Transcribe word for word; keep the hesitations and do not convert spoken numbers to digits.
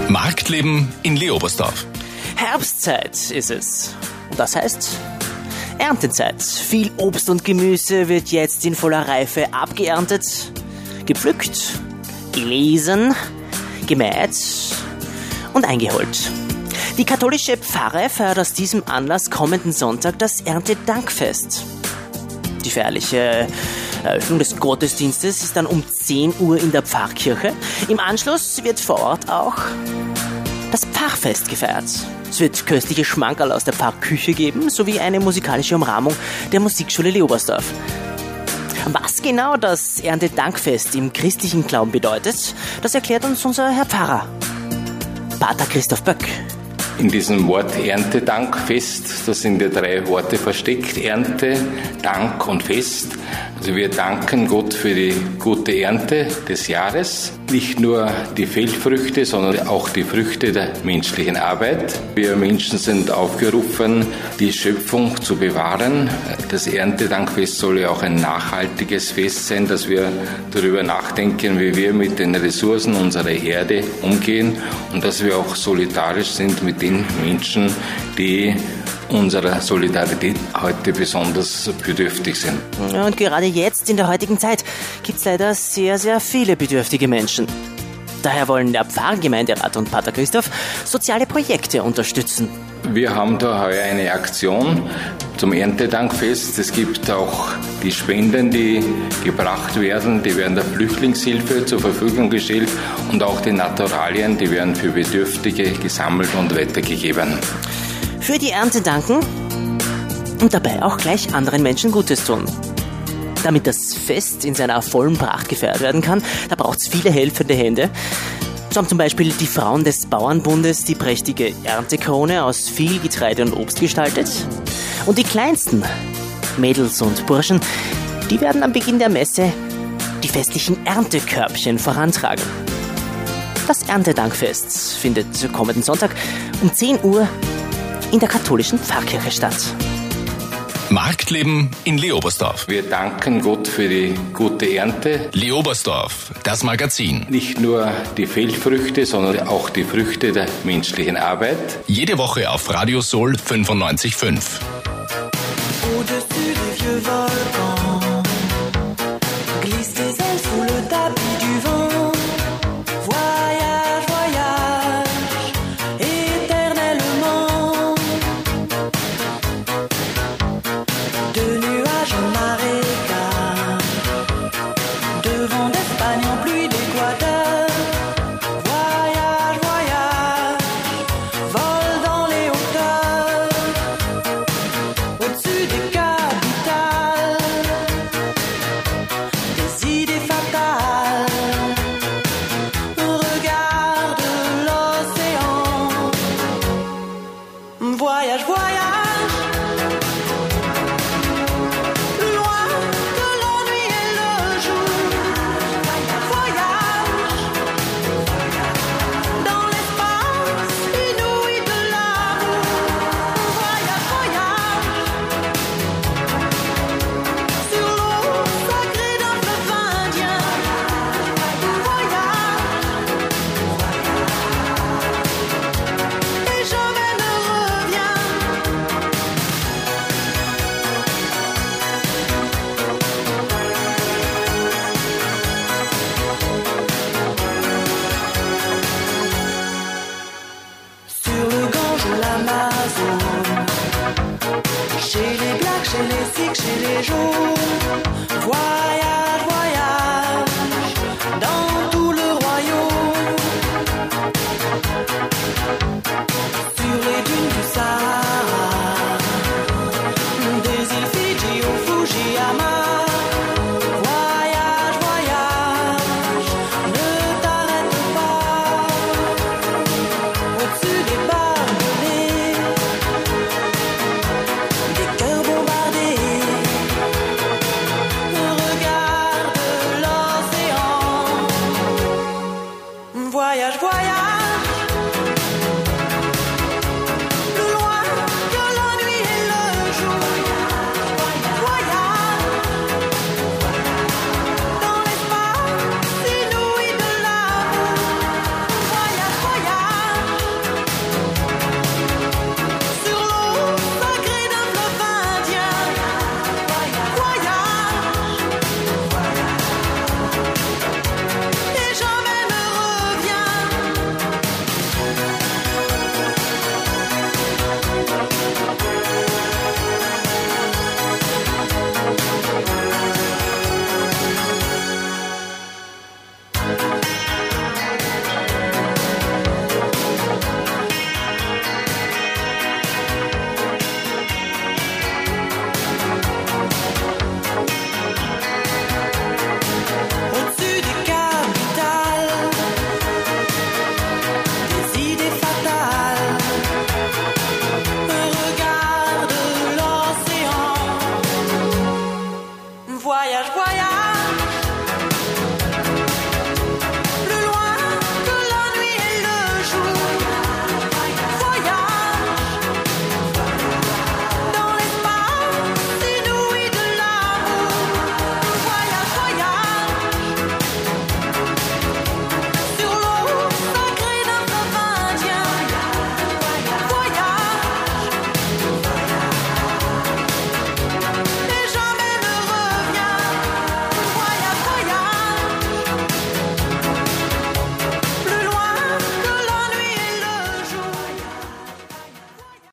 Marktleben in Leobersdorf. Herbstzeit ist es. Und das heißt Erntezeit. Viel Obst und Gemüse wird jetzt in voller Reife abgeerntet, gepflückt, gelesen, gemäht und eingeholt. Die katholische Pfarre feiert aus diesem Anlass kommenden Sonntag das Erntedankfest. Die feierliche Eröffnung des Gottesdienstes ist dann um zehn Uhr in der Pfarrkirche. Im Anschluss wird vor Ort auch das Pfarrfest gefeiert. Es wird köstliche Schmankerl aus der Pfarrküche geben, sowie eine musikalische Umrahmung der Musikschule Leobersdorf. Was genau das Erntedankfest im christlichen Glauben bedeutet, das erklärt uns unser Herr Pfarrer, Pater Christoph Böck. In diesem Wort Erntedankfest, da sind ja drei Worte versteckt: Ernte, Dank und Fest. Also wir danken Gott für die gute Ernte des Jahres. Nicht nur die Feldfrüchte, sondern auch die Früchte der menschlichen Arbeit. Wir Menschen sind aufgerufen, die Schöpfung zu bewahren. Das Erntedankfest soll ja auch ein nachhaltiges Fest sein, dass wir darüber nachdenken, wie wir mit den Ressourcen unserer Erde umgehen und dass wir auch solidarisch sind mit den Menschen, die unserer Solidarität heute besonders bedürftig sind. Und gerade jetzt, in der heutigen Zeit, gibt es leider sehr, sehr viele bedürftige Menschen. Daher wollen der Pfarrgemeinderat und Pater Christoph soziale Projekte unterstützen. Wir haben da heuer eine Aktion zum Erntedankfest. Es gibt auch die Spenden, die gebracht werden, die werden der Flüchtlingshilfe zur Verfügung gestellt, und auch die Naturalien, die werden für Bedürftige gesammelt und weitergegeben. Für die Ernte danken und dabei auch gleich anderen Menschen Gutes tun. Damit das Fest in seiner vollen Pracht gefeiert werden kann, da braucht es viele helfende Hände. So haben zum Beispiel die Frauen des Bauernbundes die prächtige Erntekrone aus viel Getreide und Obst gestaltet. Und die kleinsten Mädels und Burschen, die werden am Beginn der Messe die festlichen Erntekörbchen vorantragen. Das Erntedankfest findet kommenden Sonntag um zehn Uhr in der katholischen Pfarrkirche statt. Marktleben in Leobersdorf. Wir danken Gott für die gute Ernte. Leobersdorf, das Magazin. Nicht nur die Feldfrüchte, sondern auch die Früchte der menschlichen Arbeit. Jede Woche auf Radio Soul fünfundneunzig Komma fünf. Au-dessus des vieux volcans, glissent tes ailes sous le tapis du vent. Voyage, voyage, éternellement. De nuages en marécage, de vent d'Espagne en pluie d'Équateur. Voyage, voyage, vol dans les hauteurs. Au-dessus des capitales, des idées fatales. Regarde l'océan. Voyage, voyage, loin de l'ennui et le jour. Voyage, dans l'espace inouï de l'amour. Voyage, voyage, sur l'eau sacrée d'un fleuve indien. Voyage, et jamais ne reviens. Sur le Gange ou l'Amazone, chez les Blacks, chez les Sikhs, chez les Jaunes. Voyage, voyage, dans tout le royaume. Sur les dunes du Sahara, des îles Fidji au Fujiyama. Voyage, voyage, ne t'arrête pas. Au-dessus des barbelés, des cœurs bombardés. Regarde l'océan. Voyage, voyage.